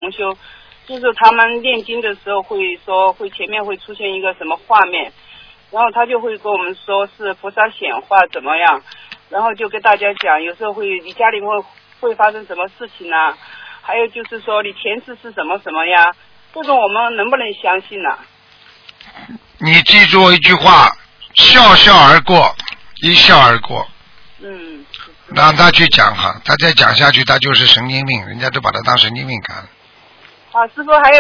同修，就是他们念经的时候会说会前面会出现一个什么画面，然后他就会跟我们说是菩萨显化怎么样，然后就跟大家讲，有时候你家里会发生什么事情啊，还有就是说你前世是什么什么呀，这种我们能不能相信呢？ 你记住一句话，笑笑而过，一笑而过。让他去讲哈，他再讲下去他就是神经病，人家都把他当神经病看了。 师父还有